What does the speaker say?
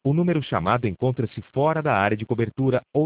O número chamado encontra-se fora da área de cobertura ou